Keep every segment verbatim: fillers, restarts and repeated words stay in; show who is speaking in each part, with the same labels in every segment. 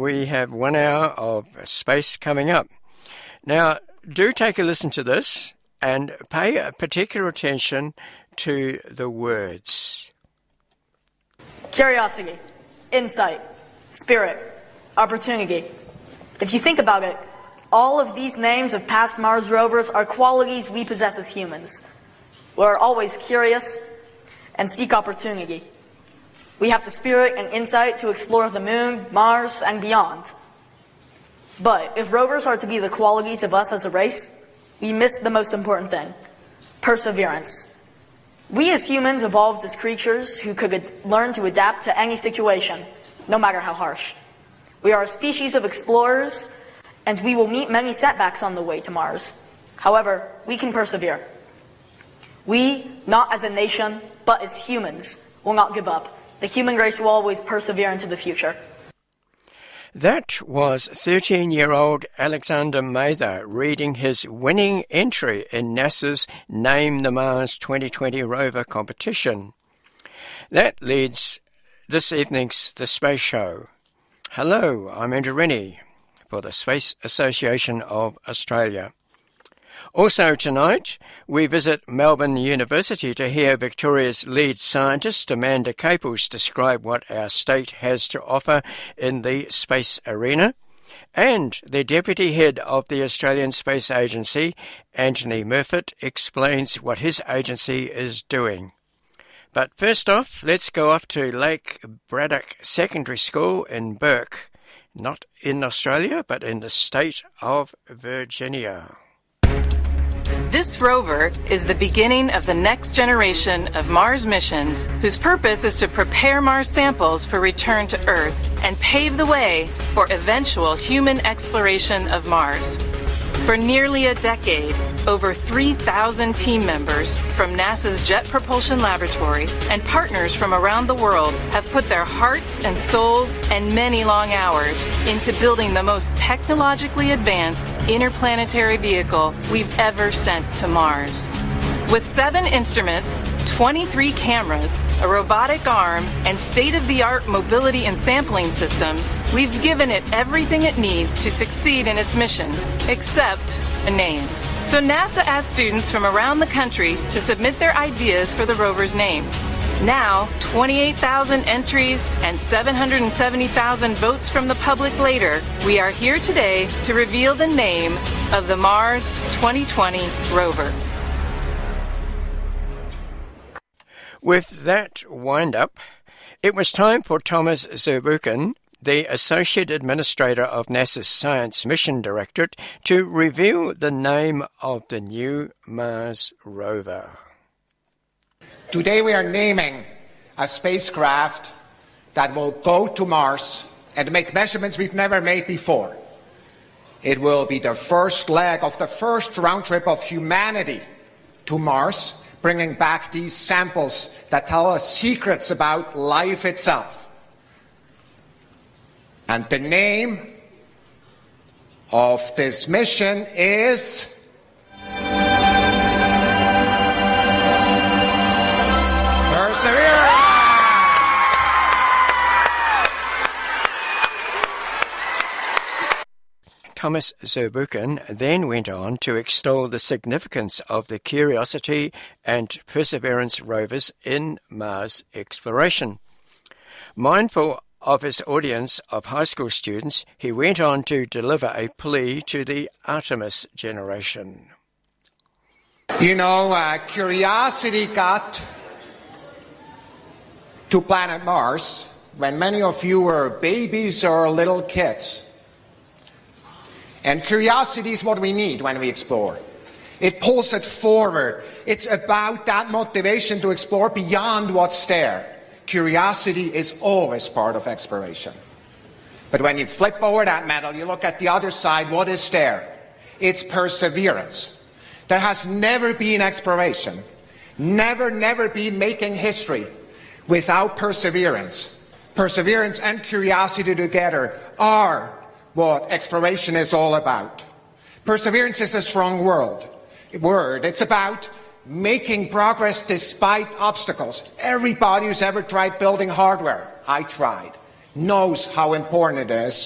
Speaker 1: we have one hour of space coming up. Now, do take a listen to this and pay particular attention to the words.
Speaker 2: Curiosity, insight, spirit, opportunity. If you think about it, all of these names of past Mars rovers are qualities we possess as humans. We're always curious and seek opportunity. We have the spirit and insight to explore the moon, Mars, and beyond. But if rovers are to be the qualities of us as a race, we miss the most important thing: perseverance. We as humans evolved as creatures who could ad- learn to adapt to any situation, no matter how harsh. We are a species of explorers, and we will meet many setbacks on the way to Mars. However, we can persevere. We, not as a nation, but as humans, will not give up. The human race will always persevere into the future.
Speaker 1: That was thirteen-year-old Alexander Mather reading his winning entry in NASA's Name the Mars twenty twenty rover competition. That leads this evening's The Space Show. Hello, I'm Andrew Rennie for the Space Association of Australia. Also tonight, we visit Melbourne University to hear Victoria's lead scientist, Amanda Caples, describe what our state has to offer in the space arena, and the Deputy Head of the Australian Space Agency, Anthony Murfitt, explains what his agency is doing. But first off, let's go off to Lake Braddock Secondary School in Burke, not in Australia, but in the state of Virginia.
Speaker 3: This rover is the beginning of the next generation of Mars missions, whose purpose is to prepare Mars samples for return to Earth and pave the way for eventual human exploration of Mars. For nearly a decade, over three thousand team members from NASA's Jet Propulsion Laboratory and partners from around the world have put their hearts and souls and many long hours into building the most technologically advanced interplanetary vehicle we've ever sent to Mars. With seven instruments, twenty-three cameras, a robotic arm, and state-of-the-art mobility and sampling systems, we've given it everything it needs to succeed in its mission, except a name. So NASA asked students from around the country to submit their ideas for the rover's name. Now, twenty-eight thousand entries and seven hundred seventy thousand votes from the public later, we are here today to reveal the name of the Mars twenty twenty rover.
Speaker 1: With that wind-up, it was time for Thomas Zurbuchen, the Associate Administrator of NASA's Science Mission Directorate, to reveal the name of the new Mars rover.
Speaker 4: Today we are naming a spacecraft that will go to Mars and make measurements we've never made before. It will be the first leg of the first round trip of humanity to Mars, bringing back these samples that tell us secrets about life itself. And the name of this mission is Perseverance!
Speaker 1: Thomas Zurbuchen then went on to extol the significance of the Curiosity and Perseverance rovers in Mars exploration. Mindful of his audience of high school students, he went on to deliver a plea to the Artemis generation.
Speaker 4: You know, uh, Curiosity got to planet Mars when many of you were babies or little kids. And curiosity is what we need when we explore. It pulls it forward. It's about that motivation to explore beyond what's there. Curiosity is always part of exploration. But when you flip over that medal, you look at the other side, what is there? It's perseverance. There has never been exploration, never, never been making history without perseverance. Perseverance and curiosity together are what exploration is all about. Perseverance is a strong word. word. It's about making progress despite obstacles. Everybody who's ever tried building hardware, I tried, knows how important it is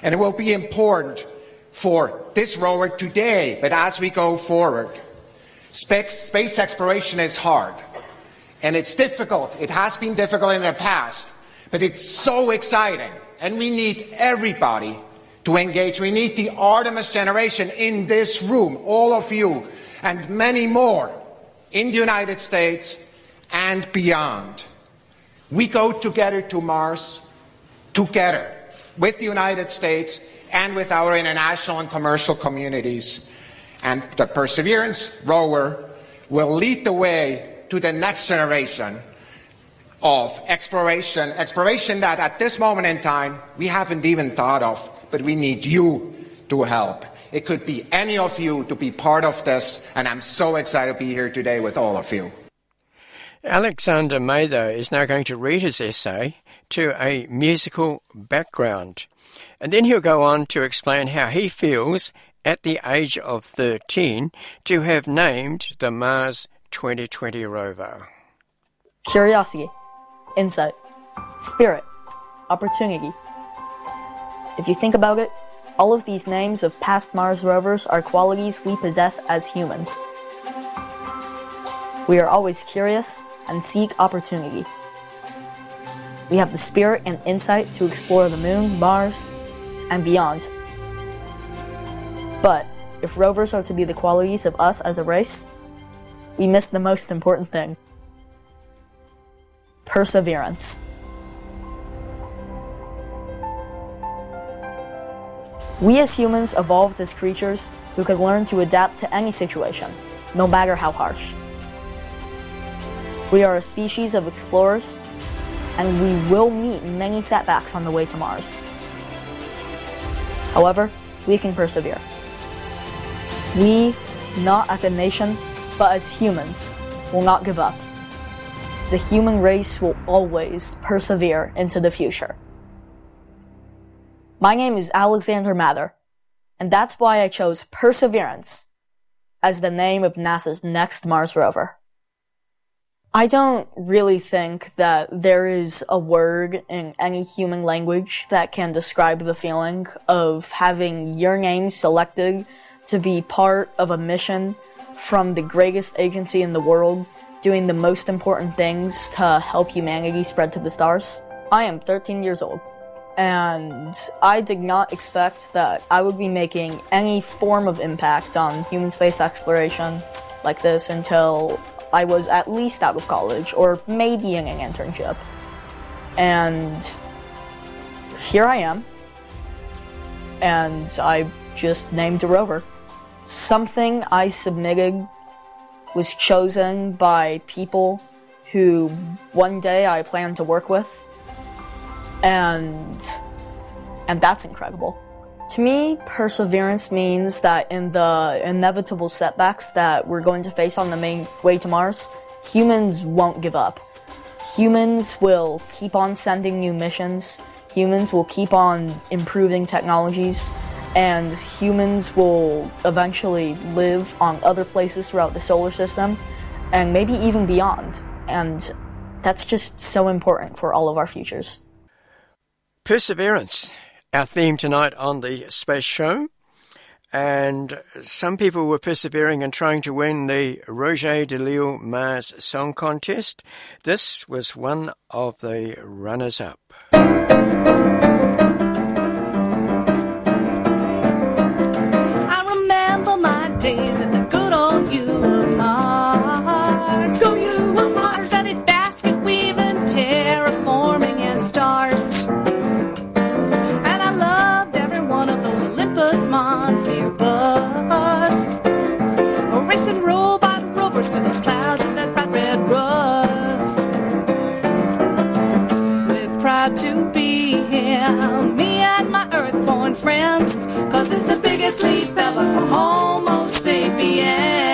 Speaker 4: And it will be important for this rover today, but as we go forward. Space, space exploration is hard, and it's difficult. It has been difficult in the past, but it's so exciting, and we need everybody to engage. We need the Artemis generation in this room, all of you, and many more in the United States and beyond. We go together to Mars, together with the United States and with our international and commercial communities. And the Perseverance rover will lead the way to the next generation of exploration, exploration that at this moment in time we haven't even thought of, but we need you to help. It could be any of you to be part of this, and I'm so excited to be here today with all of you.
Speaker 1: Alexander Mather is now going to read his essay to a musical background, and then he'll go on to explain how he feels at the age of thirteen to have named the Mars twenty twenty rover.
Speaker 2: Curiosity, insight, spirit, opportunity. If you think about it, all of these names of past Mars rovers are qualities we possess as humans. We are always curious and seek opportunity. We have the spirit and insight to explore the Moon, Mars, and beyond. But if rovers are to be the qualities of us as a race, we miss the most important thing: perseverance. We as humans evolved as creatures who could learn to adapt to any situation, no matter how harsh. We are a species of explorers, and we will meet many setbacks on the way to Mars. However, we can persevere. We, not as a nation, but as humans, will not give up. The human race will always persevere into the future. My name is Alexander Mather, and that's why I chose Perseverance as the name of NASA's next Mars rover. I don't really think that there is a word in any human language that can describe the feeling of having your name selected to be part of a mission from the greatest agency in the world, doing the most important things to help humanity spread to the stars. I am thirteen years old, and I did not expect that I would be making any form of impact on human space exploration like this until I was at least out of college, or maybe in an internship. And here I am, and I just named a rover. Something I submitted was chosen by people who one day I plan to work with, and and that's incredible. To me, perseverance means that in the inevitable setbacks that we're going to face on the main way to Mars, humans won't give up. Humans will keep on sending new missions, humans will keep on improving technologies, and humans will eventually live on other places throughout the solar system, and maybe even beyond. And that's just so important for all of our futures.
Speaker 1: Perseverance, our theme tonight on the Space Show. And some people were persevering and trying to win the Roger de Lille Mars Song Contest. This was one of the runners-up.
Speaker 5: I remember my days at the good old U of Mars. Go U of Mars. I studied basket weaving, terraforming, and stars. And I loved every one of those Olympus Mons near bust. Racing robot rovers through those clouds of that bright red rust. We're proud to be here, me and my earth-born friends, cause it's the biggest leap ever from Homo sapiens.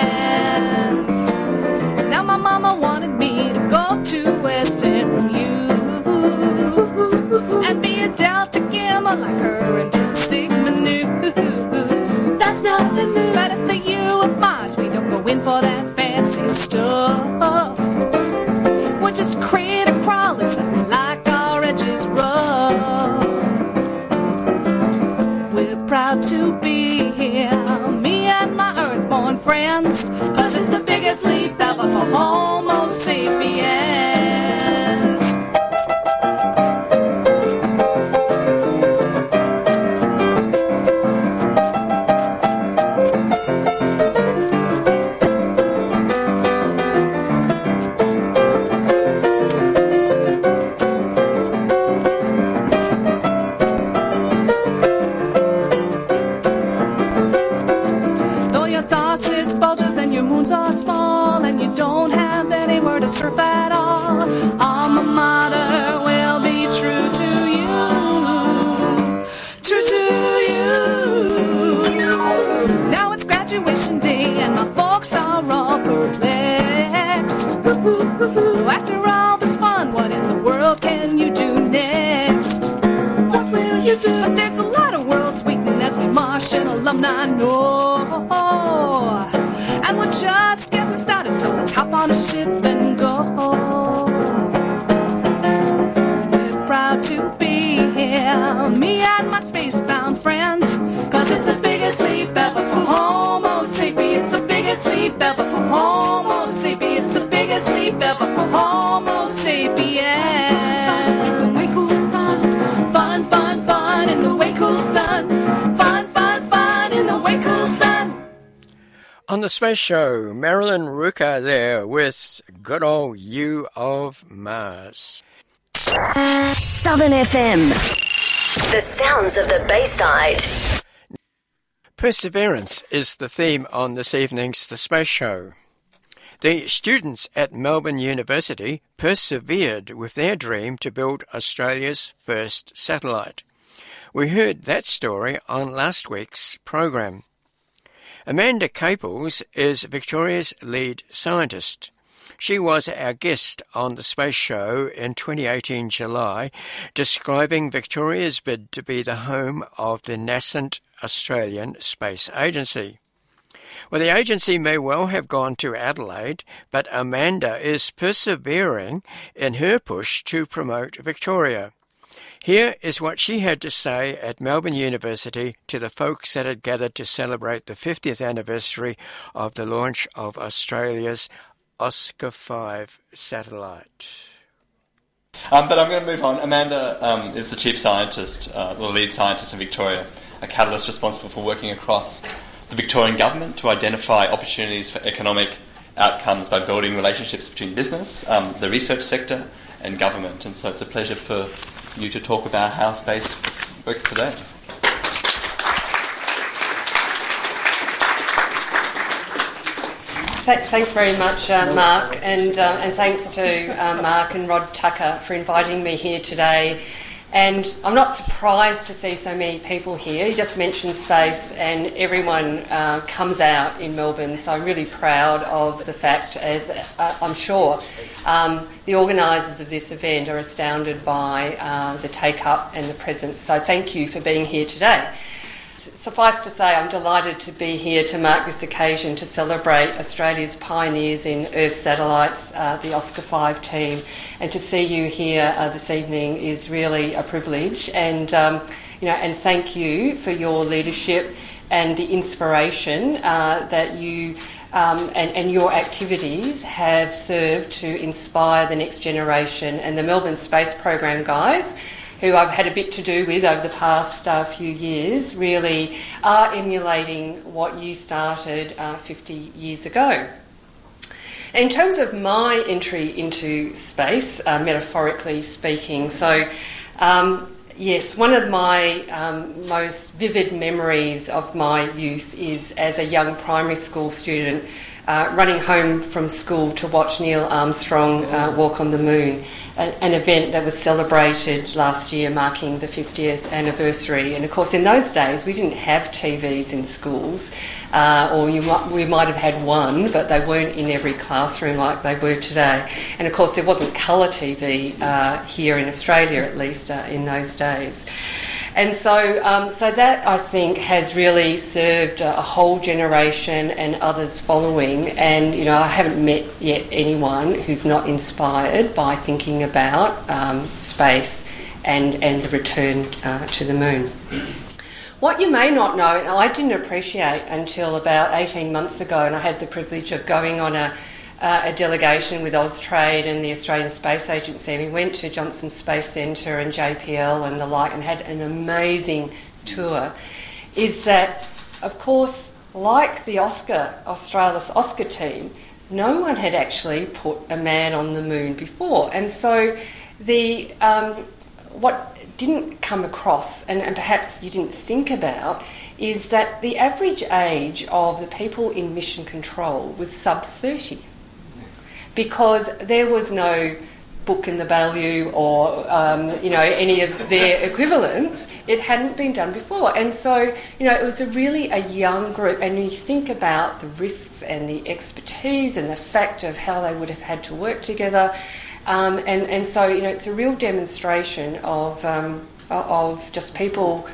Speaker 5: Now my mama wanted me to go to S M U and be a Delta Gamma like her and do the Sigma Nu. That's nothing new. But at the U of Mars we don't go in for that fancy stuff. We're just critter crawlers and we like our edges rough. proud to be here, me and my earthborn friends, 'cause it's the biggest leap ever for Homo sapiens. Small and you don't have anywhere to surf at all, alma mater will be true to you, true to you. Now it's graduation day and my folks are all perplexed. After all this fun, what in the world can you do next? What will you do? But there's a lot of worlds waiting as we march and alumni know. And we're just getting started, so let's hop on a ship and go. We're proud to be here, me and my spacebound friends, 'cause it's the biggest leap ever for Homo sapiens. It's the biggest leap ever for Homo sapiens. It's the biggest leap ever for Homo sapiens. Way cool sun, fun, fun, fun in the way cool sun. Fun, fun, fun in the way cool sun.
Speaker 1: On the Space Show, Marilyn Ruka there with Good Old You of Mars.
Speaker 6: Southern F M, the sounds of the Bayside.
Speaker 1: Perseverance is the theme on this evening's The Space Show. The students at Melbourne University persevered with their dream to build Australia's first satellite. We heard that story on last week's program. Amanda Caples is Victoria's lead scientist. She was our guest on the Space Show in twenty eighteen July, describing Victoria's bid to be the home of the nascent Australian Space Agency. Well, the agency may well have gone to Adelaide, but Amanda is persevering in her push to promote Victoria. Here is what she had to say at Melbourne University to the folks that had gathered to celebrate the fiftieth anniversary of the launch of Australia's Oscar five satellite.
Speaker 7: Um, but I'm going to move on. Amanda um, is the chief scientist, uh, or lead scientist in Victoria, a catalyst responsible for working across the Victorian government to identify opportunities for economic outcomes by building relationships between business, um, the research sector, and government. And so it's a pleasure for you to talk about how space works today.
Speaker 8: Thanks very much, uh, Mark, and um, and thanks to uh, Mark and Rod Tucker for inviting me here today. And I'm not surprised to see so many people here. You just mentioned space, and everyone uh, comes out in Melbourne, so I'm really proud of the fact, as uh, I'm sure um, the organisers of this event are astounded by uh, the take-up and the presence. So thank you for being here today. Suffice to say, I'm delighted to be here to mark this occasion to celebrate Australia's pioneers in Earth satellites, uh, the Oscar five team, and to see you here uh, this evening is really a privilege. And um, you know, and thank you for your leadership and the inspiration uh, that you um, and, and your activities have served to inspire the next generation. And the Melbourne Space Program guys, who I've had a bit to do with over the past uh, few years, really are emulating what you started uh, fifty years ago. In terms of my entry into space, uh, metaphorically speaking, so um, yes, one of my um, most vivid memories of my youth is as a young primary school student uh, running home from school to watch Neil Armstrong uh, walk on the moon, an event that was celebrated last year marking the fiftieth anniversary. And of course in those days we didn't have T Vs in schools, uh, or you might, we might have had one, but they weren't in every classroom like they were today. And of course there wasn't colour T V uh, here in Australia, at least uh, in those days. And so um, so that, I think, has really served a whole generation and others following. And, you know, I haven't met yet anyone who's not inspired by thinking about um, space and, and the return uh, to the moon. what you may not know, and I didn't appreciate until about eighteen months ago, and I had the privilege of going on a, uh, a delegation with Austrade and the Australian Space Agency. We went to Johnson Space Centre and J P L and the like and had an amazing tour, is that, of course, like the Oscar, Australis Oscar team, no one had actually put a man on the moon before. And so the um, what didn't come across, and, and perhaps you didn't think about, is that the average age of the people in mission control was sub thirty, because there was no book in the Baillieu or um, you know, any of their equivalents. It hadn't been done before, and so you know, it was a really a young group. And you think about the risks and the expertise and the fact of how they would have had to work together, um, and and so you know, it's a real demonstration of um, of just people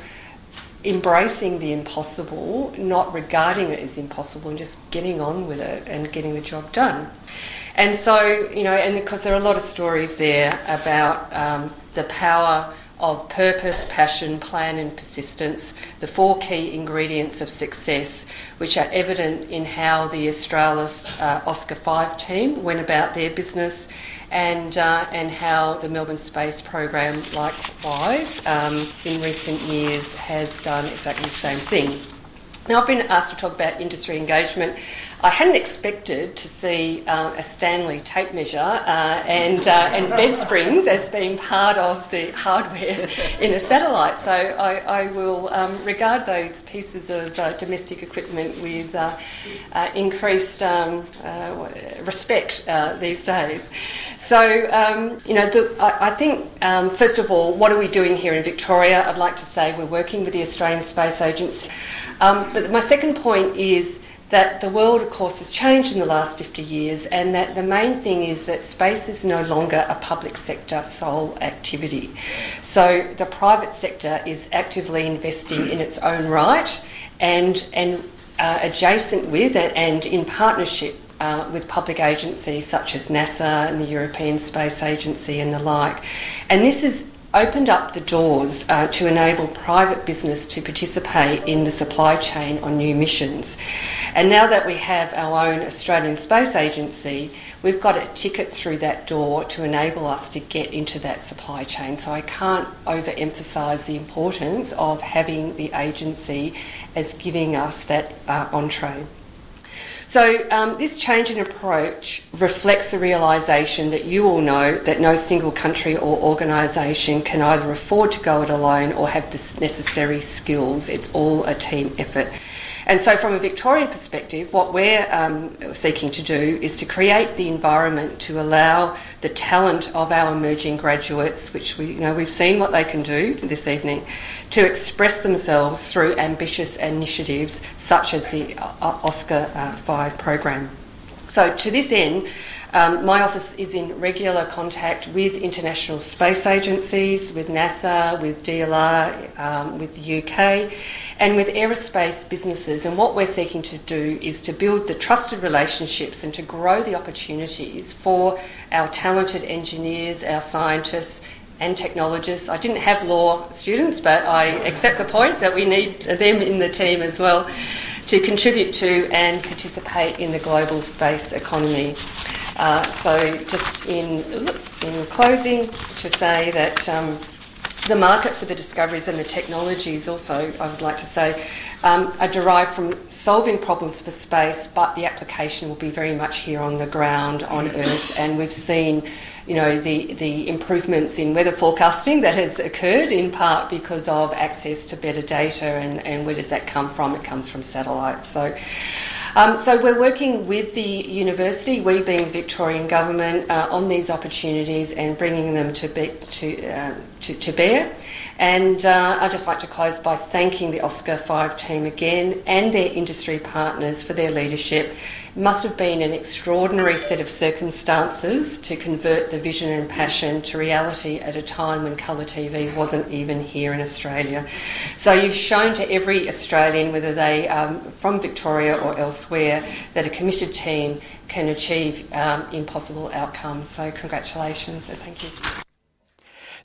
Speaker 8: embracing the impossible, not regarding it as impossible, and just getting on with it and getting the job done. And so, you know, and because there are a lot of stories there about um, the power of purpose, passion, plan and persistence, the four key ingredients of success, which are evident in how the Australis uh, Oscar five team went about their business, and uh, and how the Melbourne Space Program, likewise, um, in recent years has done exactly the same thing. Now, I've been asked to talk about industry engagement. I hadn't expected to see uh, a Stanley tape measure uh, and uh, and bed springs as being part of the hardware in a satellite. So I, I will um, regard those pieces of uh, domestic equipment with uh, uh, increased um, uh, respect uh, these days. So um, you know, the, I, I think um, first of all, what are we doing here in Victoria? I'd like to say we're working with the Australian Space Agency. Um, but my second point is that the world, of course, has changed in the last fifty years, and that the main thing is that space is no longer a public sector sole activity. So the private sector is actively investing in its own right, and, and uh, adjacent with it and in partnership uh, with public agencies such as NASA and the European Space Agency and the like. And this is opened up the doors uh, to enable private business to participate in the supply chain on new missions. And now that we have our own Australian Space Agency, we've got a ticket through that door to enable us to get into that supply chain. So I can't overemphasise the importance of having the agency as giving us that uh, entree. So um, this change in approach reflects the realisation that you all know that no single country or organisation can either afford to go it alone or have the necessary skills. It's all a team effort. And so from a Victorian perspective, what we're um, seeking to do is to create the environment to allow the talent of our emerging graduates, which we you know we've seen what they can do this evening, to express themselves through ambitious initiatives such as the Oscar five program. So to this end, um, my office is in regular contact with international space agencies, with NASA, with D L R, um, with the U K, and with aerospace businesses. And what we're seeking to do is to build the trusted relationships and to grow the opportunities for our talented engineers, our scientists, and technologists. I didn't have law students, but I accept the point that we need them in the team as well to contribute to and participate in the global space economy. Uh, so just in, in closing, to say that um, the market for the discoveries and the technologies also, I would like to say, um, are derived from solving problems for space, but the application will be very much here on the ground, on Earth, and we've seen you know, the, the improvements in weather forecasting that has occurred in part because of access to better data, and, and where does that come from? It comes from satellites. So Um, so we're working with the university, we being Victorian government, uh, on these opportunities and bringing them to be, to, uh, to, to bear. And uh, I'd just like to close by thanking the Oscar five team again and their industry partners for their leadership. It must have been an extraordinary set of circumstances to convert the vision and passion to reality at a time when colour T V wasn't even here in Australia. So you've shown to every Australian, whether they are um, from Victoria or elsewhere, that a committed team can achieve um, impossible outcomes. So congratulations and thank you.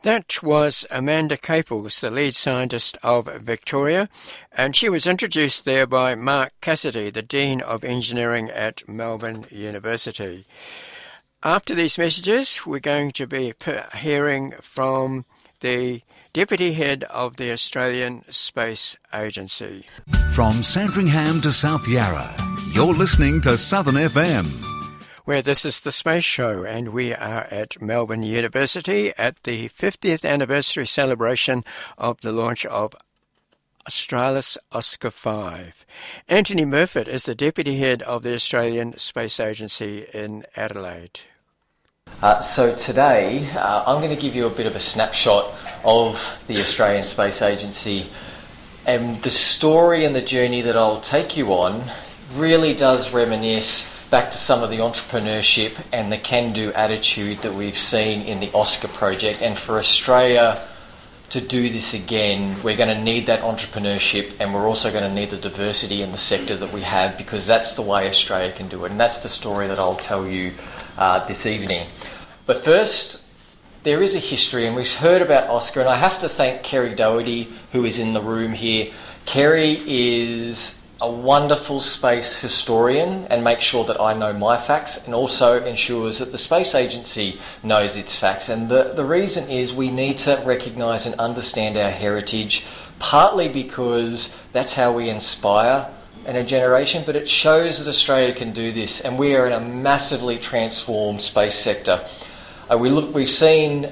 Speaker 1: That was Amanda Caples, the lead scientist of Victoria, and she was introduced there by Mark Cassidy, the Dean of Engineering at Melbourne University. After these messages, we're going to be hearing from the Deputy Head of the Australian Space Agency.
Speaker 9: From Sandringham to South Yarra, you're listening to Southern F M.
Speaker 1: Where this is the Space Show, and we are at Melbourne University at the fiftieth anniversary celebration of the launch of Australis Oscar five. Anthony Murfitt is the Deputy Head of the Australian Space Agency in Adelaide.
Speaker 10: Uh, so today, uh, I'm going to give you a bit of a snapshot of the Australian Space Agency, and the story and the journey that I'll take you on really does reminisce back to some of the entrepreneurship and the can-do attitude that we've seen in the Oscar project. And for Australia to do this again, we're going to need that entrepreneurship, and we're also going to need the diversity in the sector that we have, because that's the way Australia can do it. And that's the story that I'll tell you uh, this evening. But first, there is a history, and we've heard about Oscar, and I have to thank Kerry Doherty, who is in the room here. Kerry is a wonderful space historian and makes sure that I know my facts, and also ensures that the Space Agency knows its facts. And the, the reason is we need to recognise and understand our heritage, partly because that's how we inspire in a generation, but it shows that Australia can do this, and we are in a massively transformed space sector. Uh, we look, we've seen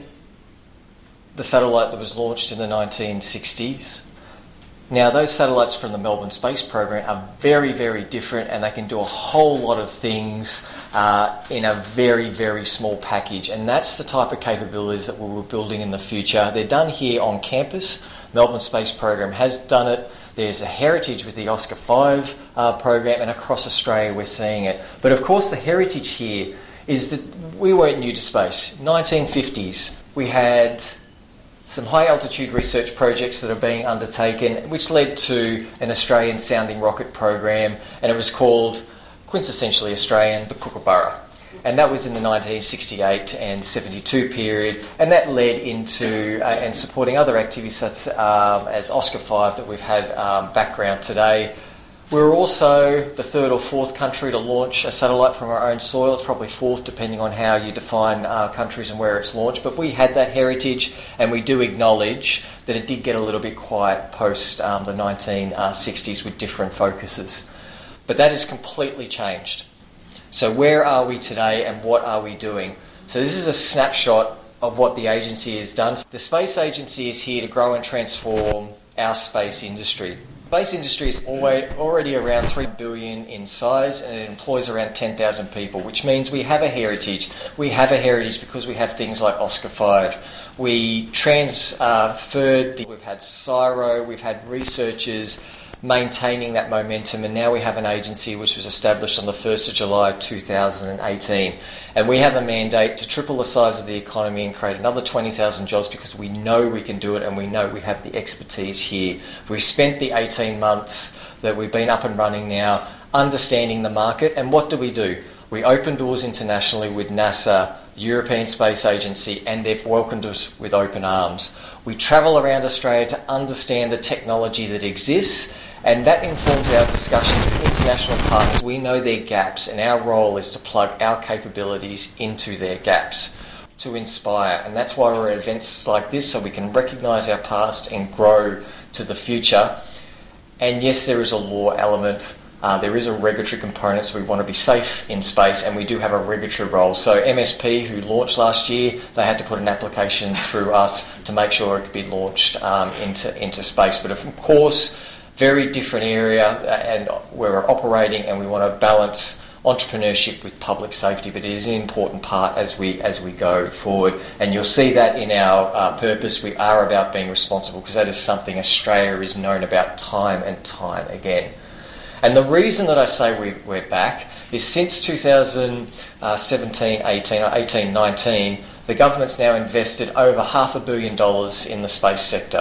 Speaker 10: the satellite that was launched in the nineteen sixties. Now, those satellites from the Melbourne Space Program are very, very different, and they can do a whole lot of things uh, in a very, very small package. And that's the type of capabilities that we were building in the future. They're done here on campus. Melbourne Space Program has done it. There's a heritage with the Oscar five uh, program, and across Australia we're seeing it. But of course, the heritage here is that we weren't new to space. nineteen fifties, we had some high-altitude research projects that are being undertaken, which led to an Australian sounding rocket program, and it was called, quintessentially Australian, the Kookaburra. And that was in the nineteen sixty-eight and seventy-two period, and that led into uh, and supporting other activities such um, as Oscar five that we've had um, background today. We were also the third or fourth country to launch a satellite from our own soil. It's probably fourth, depending on how you define uh, countries and where it's launched. But we had that heritage, and we do acknowledge that it did get a little bit quiet post um, the nineteen sixties with different focuses. But that has completely changed. So where are we today, and what are we doing? So this is a snapshot of what the agency has done. The Space Agency is here to grow and transform our space industry. The space industry is already around three billion dollars in size, and it employs around ten thousand people, which means we have a heritage. We have a heritage because we have things like Oscar five. We transferred, the, we've had CSIRO, we've had researchers maintaining that momentum, and now we have an agency which was established on the first of July two thousand eighteen. And we have a mandate to triple the size of the economy and create another twenty thousand jobs, because we know we can do it, and we know we have the expertise here. We've spent the eighteen months that we've been up and running now understanding the market, and what do we do? We open doors internationally with NASA, the European Space Agency, and they've welcomed us with open arms. We travel around Australia to understand the technology that exists, and that informs our discussions with international partners. We know their gaps, and our role is to plug our capabilities into their gaps, to inspire. And that's why we're at events like this, so we can recognise our past and grow to the future. And yes, there is a law element. Uh, there is a regulatory component, so we want to be safe in space, and we do have a regulatory role. So M S P, who launched last year, they had to put an application through us to make sure it could be launched um, into, into space. But of course, very different area, and where we're operating, and we want to balance entrepreneurship with public safety, but it is an important part as we as we go forward. And you'll see that in our uh, purpose. We are about being responsible, because that is something Australia is known about time and time again. And the reason that I say we, we're back is since two thousand seventeen eighteen or eighteen nineteen, the government's now invested over half a billion dollars in the space sector.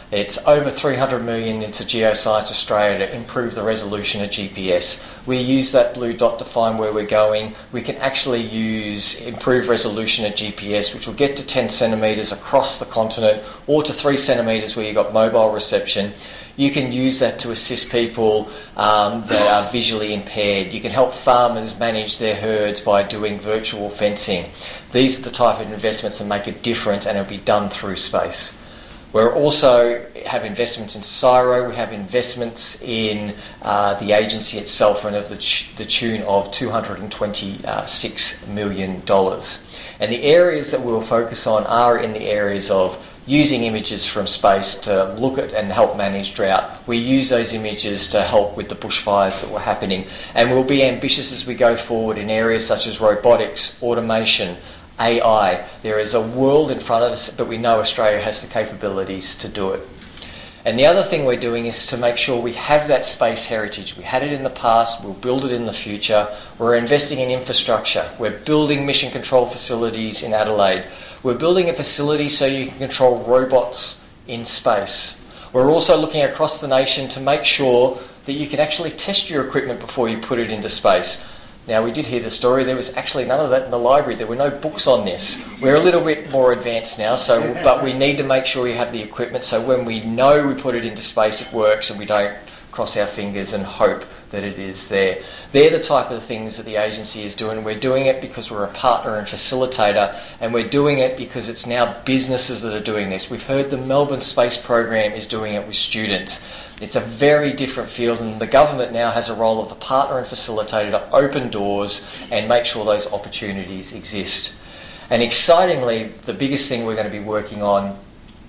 Speaker 10: It's over three hundred million into Geoscience Australia to improve the resolution of G P S. We use that blue dot to find where we're going. We can actually use improved resolution of G P S, which will get to ten centimetres across the continent, or to three centimetres where you've got mobile reception. You can use that to assist people um, that are visually impaired. You can help farmers manage their herds by doing virtual fencing. These are the type of investments that make a difference, and it'll be done through space. We also have investments in CSIRO. We have investments in uh, the agency itself, and of the, ch- the tune of two hundred twenty-six million dollars. And the areas that we'll focus on are in the areas of using images from space to look at and help manage drought. We use those images to help with the bushfires that were happening, and we'll be ambitious as we go forward in areas such as robotics, automation, A I. There is a world in front of us, but we know Australia has the capabilities to do it. And the other thing we're doing is to make sure we have that space heritage. We had it in the past, we'll build it in the future. We're investing in infrastructure. We're building mission control facilities in Adelaide. We're building a facility so you can control robots in space. We're also looking across the nation to make sure that you can actually test your equipment before you put it into space. Now, we did hear the story. There was actually none of that in the library. There were no books on this. We're a little bit more advanced now, so but we need to make sure we have the equipment so when we know we put it into space, it works, and we don't cross our fingers and hope that it is there. They're the type of things that the agency is doing. We're doing it because we're a partner and facilitator, and we're doing it because it's now businesses that are doing this. We've heard the Melbourne Space Program is doing it with students. It's a very different field, and the government now has a role of a partner and facilitator to open doors and make sure those opportunities exist. And excitingly, the biggest thing we're going to be working on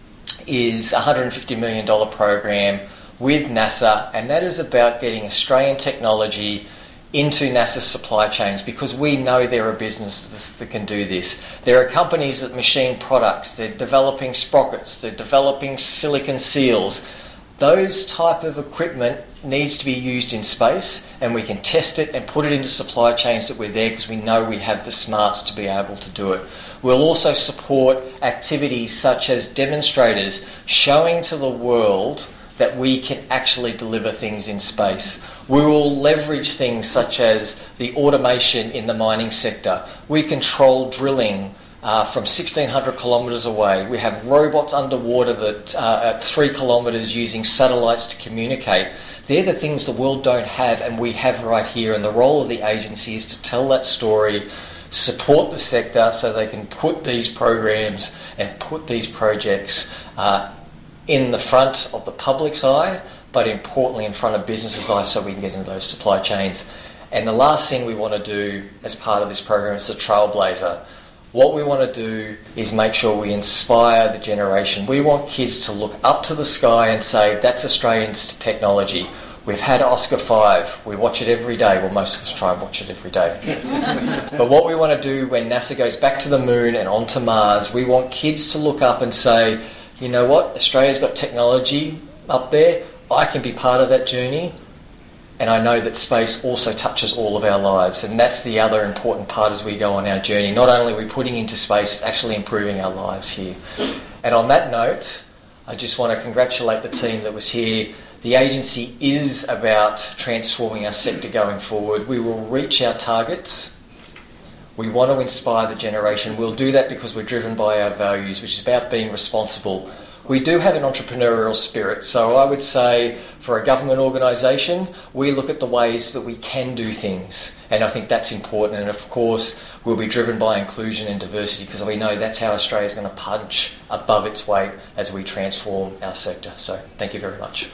Speaker 10: is a one hundred fifty million dollars program with NASA, and that is about getting Australian technology into NASA's supply chains, because we know there are businesses that can do this. There are companies that machine products, they're developing sprockets, they're developing silicon seals. Those type of equipment needs to be used in space, and we can test it and put it into supply chains that we're there because we know we have the smarts to be able to do it. We'll also support activities such as demonstrators showing to the world that we can actually deliver things in space. We will leverage things such as the automation in the mining sector. We control drilling uh, from sixteen hundred kilometres away. We have robots underwater that uh, at three kilometres using satellites to communicate. They're the things the world don't have, and we have right here. And the role of the agency is to tell that story, support the sector so they can put these programs and put these projects uh, in the front of the public's eye, but importantly in front of businesses' eyes so we can get into those supply chains. And the last thing we want to do as part of this program is the trailblazer. What we want to do is make sure we inspire the generation. We want kids to look up to the sky and say, that's Australian technology. We've had Oscar five. We watch it every day. Well, most of us try and watch it every day. But what we want to do when NASA goes back to the moon and onto Mars, we want kids to look up and say, you know what, Australia's got technology up there. I can be part of that journey. And I know that space also touches all of our lives. And that's the other important part as we go on our journey. Not only are we putting into space, it's actually improving our lives here. And on that note, I just want to congratulate the team that was here. The agency is about transforming our sector going forward. We will reach our targets. We want to inspire the generation. We'll do that because we're driven by our values, which is about being responsible. We do have an entrepreneurial spirit, so I would say for a government organisation, we look at the ways that we can do things, and I think that's important. And of course, we'll be driven by inclusion and diversity because we know that's how Australia is going to punch above its weight as we transform our sector. So thank you very much.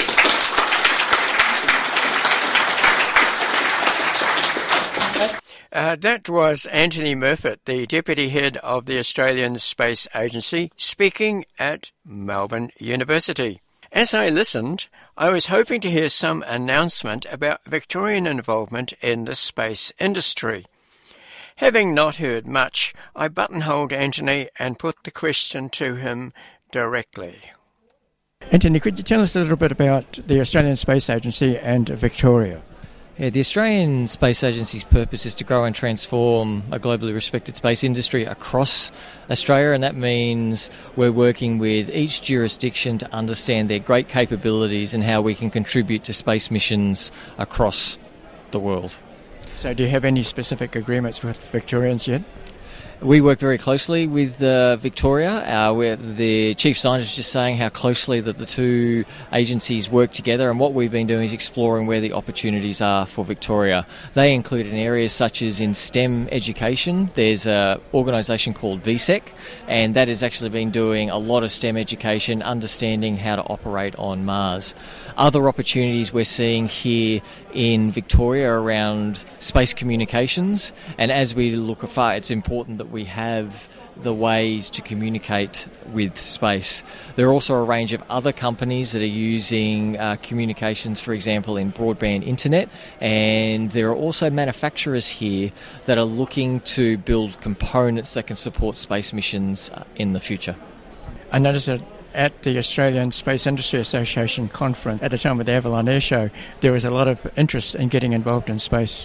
Speaker 1: Uh, that was Anthony Murfitt, the Deputy Head of the Australian Space Agency, speaking at Melbourne University. As I listened, I was hoping to hear some announcement about Victorian involvement in the space industry. Having not heard much, I buttonholed Anthony and put the question to him directly. Anthony, could you tell us a little bit about the Australian Space Agency and Victoria?
Speaker 10: Yeah, the Australian Space Agency's purpose is to grow and transform a globally respected space industry across Australia, and that means we're working with each jurisdiction to understand their great capabilities and how we can contribute to space missions across the world.
Speaker 1: So do you have any specific agreements with Victorians yet?
Speaker 10: We work very closely with uh, Victoria. Uh, where the Chief Scientist was just saying how closely that the two agencies work together, and what we've been doing is exploring where the opportunities are for Victoria. They include in areas such as in STEM education. There's an organisation called V SEC, and that has actually been doing a lot of STEM education, understanding how to operate on Mars. Other opportunities we're seeing here in Victoria around space communications, and as we look afar, it's important that we have the ways to communicate with space. There are also a range of other companies that are using uh, communications, for example, in broadband internet, and there are also manufacturers here that are looking to build components that can support space missions uh, in the future.
Speaker 1: I noticed that at the Australian Space Industry Association conference at the time of the Avalon Air Show, there was a lot of interest in getting involved in space.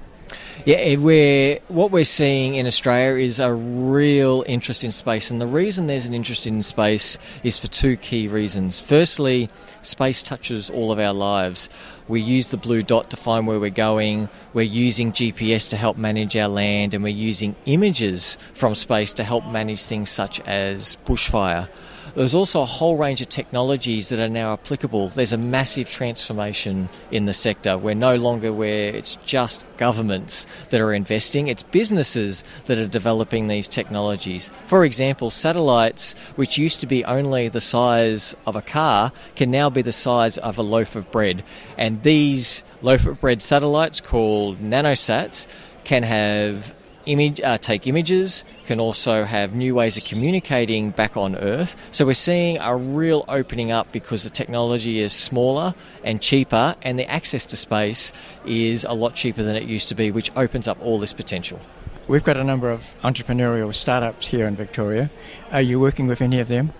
Speaker 10: Yeah, we're, what we're seeing in Australia is a real interest in space, and the reason there's an interest in space is for two key reasons. Firstly, space touches all of our lives. We use the blue dot to find where we're going, we're using G P S to help manage our land, and we're using images from space to help manage things such as bushfire. There's also a whole range of technologies that are now applicable. There's a massive transformation in the sector. We're no longer where it's just governments that are investing. It's businesses that are developing these technologies. For example, satellites, which used to be only the size of a car, can now be the size of a loaf of bread. And these loaf of bread satellites, called nanosats, can have Image, uh, take images, can also have new ways of communicating back on Earth. So we're seeing a real opening up because the technology is smaller and cheaper, and the access to space is a lot cheaper than it used to be, which opens up all this potential.
Speaker 1: We've got a number of entrepreneurial startups here in Victoria. Are you working with any of them?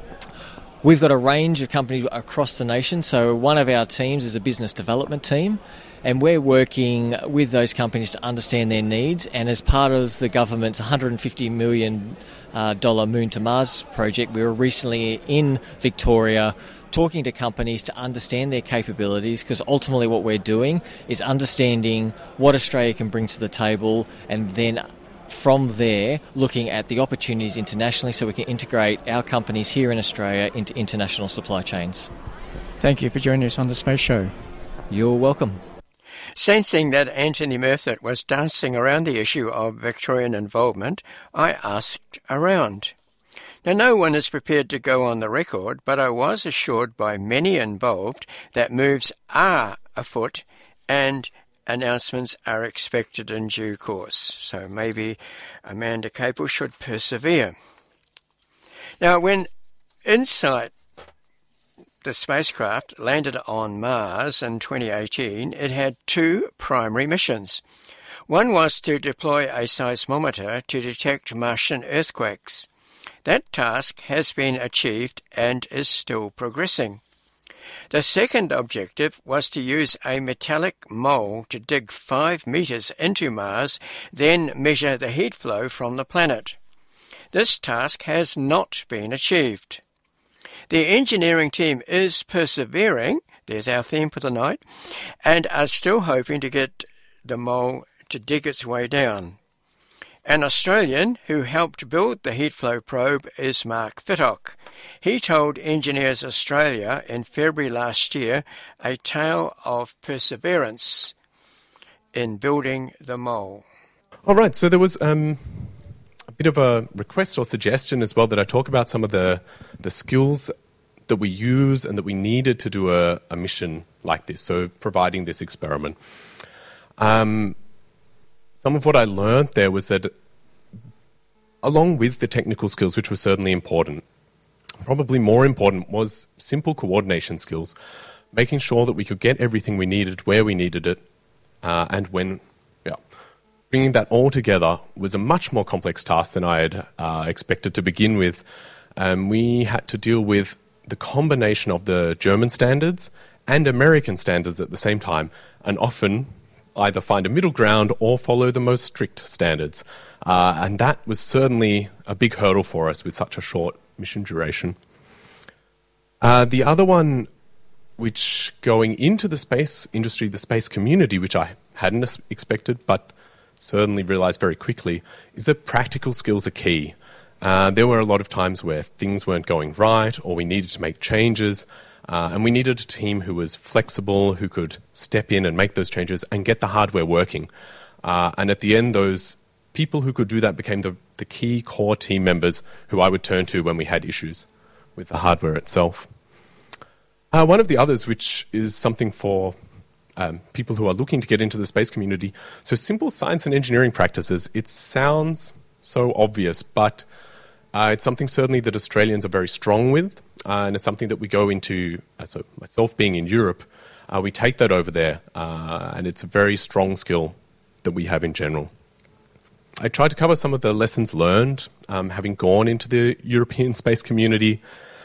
Speaker 10: We've got a range of companies across the nation. So one of our teams is a business development team, and we're working with those companies to understand their needs. And as part of the government's one hundred fifty million dollars Moon to Mars project, we were recently in Victoria talking to companies to understand their capabilities, because ultimately what we're doing is understanding what Australia can bring to the table, and then from there looking at the opportunities internationally so we can integrate our companies here in Australia into international supply chains.
Speaker 1: Thank you for joining us on the Space Show.
Speaker 10: You're welcome.
Speaker 1: Sensing that Anthony Murthet was dancing around the issue of Victorian involvement, I asked around. Now, no one is prepared to go on the record, but I was assured by many involved that moves are afoot and announcements are expected in due course. So maybe Amanda Capel should persevere. Now, when InSight, the spacecraft, landed on Mars in twenty eighteen, it had two primary missions. One was to deploy a seismometer to detect Martian earthquakes. That task has been achieved and is still progressing. The second objective was to use a metallic mole to dig five metres into Mars, then measure the heat flow from the planet. This task has not been achieved. The engineering team is persevering, there's our theme for the night, and are still hoping to get the mole to dig its way down. An Australian who helped build the heat flow probe is Mark Fittock. He told Engineers Australia in February last year a tale of perseverance in building the mole.
Speaker 11: All right, so there was um, a bit of a request or suggestion as well that I talk about some of the, the skills that we use and that we needed to do a, a mission like this, so providing this experiment. Um, some of what I learned there was that along with the technical skills, which were certainly important, probably more important was simple coordination skills, making sure that we could get everything we needed where we needed it, uh, and when. Yeah, bringing that all together was a much more complex task than I had uh, expected to begin with. Um, we had to deal with the combination of the German standards and American standards at the same time, and often either find a middle ground or follow the most strict standards. Uh, and that was certainly a big hurdle for us with such a short mission duration. Uh, the other one, which going into the space industry, the space community, which I hadn't expected but certainly realised very quickly, is that practical skills are key. Uh, there were a lot of times where things weren't going right or we needed to make changes, uh, and we needed a team who was flexible, who could step in and make those changes and get the hardware working. Uh, and at the end, those people who could do that became the, the key core team members who I would turn to when we had issues with the hardware itself. Uh, one of the others, which is something for um, people who are looking to get into the space community, so simple science and engineering practices, it sounds so obvious, but uh, it's something certainly that Australians are very strong with, uh, and it's something that we go into, uh, so myself being in Europe, uh, we take that over there, uh, and it's a very strong skill that we have in general. I tried to cover some of the lessons learned, um, having gone into the European space community,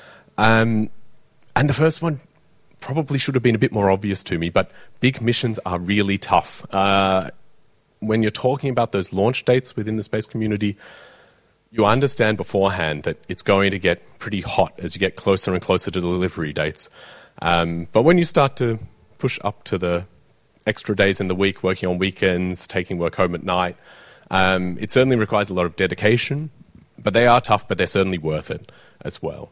Speaker 11: um, and the first one probably should have been a bit more obvious to me, but big missions are really tough. Uh, when you're talking about those launch dates within the space community, you understand beforehand that it's going to get pretty hot as you get closer and closer to the delivery dates. Um, but when you start to push up to the extra days in the week, working on weekends, taking work home at night, um, it certainly requires a lot of dedication. But they are tough, but they're certainly worth it as well.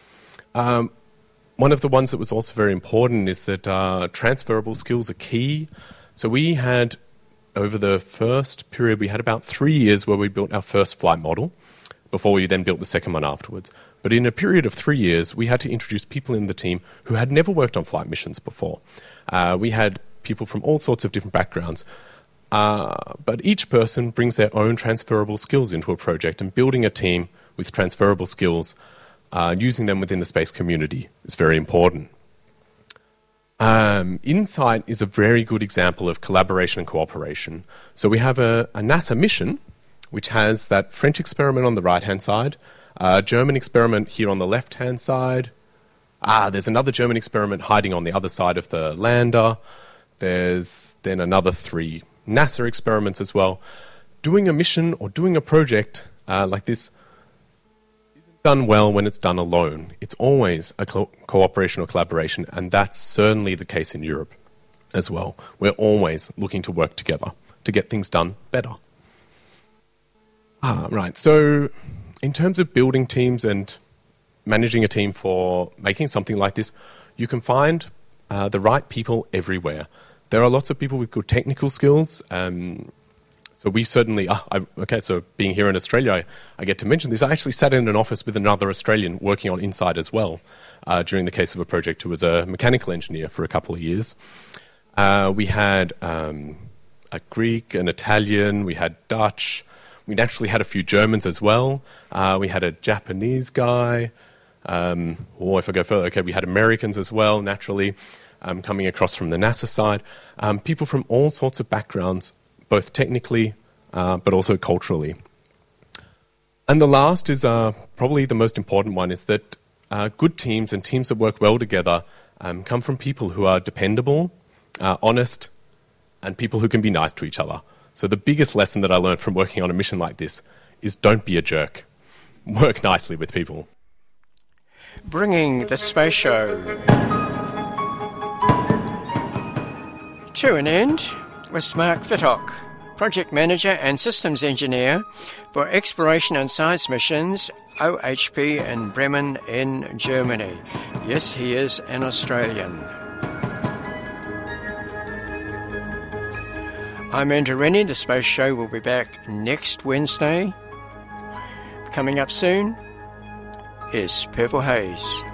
Speaker 11: Um, one of the ones that was also very important is that uh, transferable skills are key. So we had, over the first period, we had about three years where we built our first flight model before we then built the second one afterwards. But in a period of three years, we had to introduce people in the team who had never worked on flight missions before. Uh, we had people from all sorts of different backgrounds. Uh, but each person brings their own transferable skills into a project, and building a team with transferable skills, uh, using them within the space community is very important. Um, InSight is a very good example of collaboration and cooperation. So we have a, a NASA mission, which has that French experiment on the right-hand side, a German experiment here on the left-hand side. Ah, there's another German experiment hiding on the other side of the lander. There's then another three NASA experiments as well. Doing a mission or doing a project uh, like this isn't done well when it's done alone. It's always a co- cooperation or collaboration, and that's certainly the case in Europe as well. We're always looking to work together to get things done better. Ah, right. So in terms of building teams and managing a team for making something like this, you can find uh, the right people everywhere. There are lots of people with good technical skills. Um, so we certainly, ah, I, okay, so being here in Australia, I, I get to mention this. I actually sat in an office with another Australian working on InSight as well uh, during the case of a project who was a mechanical engineer for a couple of years. Uh, we had um, a Greek, an Italian, we had Dutch. We naturally had a few Germans as well. Uh, we had a Japanese guy. Um, or if I go further, okay, we had Americans as well, naturally, um, coming across from the NASA side. Um, people from all sorts of backgrounds, both technically uh, but also culturally. And the last is uh, probably the most important one, is that uh, good teams and teams that work well together um, come from people who are dependable, uh, honest, and people who can be nice to each other. So the biggest lesson that I learned from working on a mission like this is don't be a jerk. Work nicely with people.
Speaker 1: Bringing the space show to an end was Mark Vittock, Project Manager and Systems Engineer for Exploration and Science Missions, O H P in Bremen in Germany. Yes, he is an Australian. I'm Andrew Rennie. The Space Show will be back next Wednesday. Coming up soon is Purple Haze.